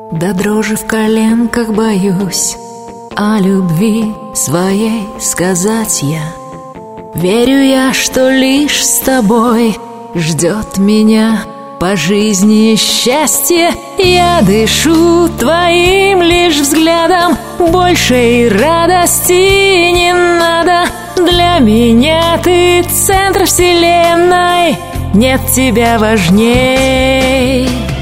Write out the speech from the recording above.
До дрожи в коленках боюсь о любви своей сказать я. Верю я, что лишь с тобой ждет меня по жизни счастье. Я дышу твоим лишь взглядом, большей радости не надо. Для меня ты центр вселенной, нет тебя важней.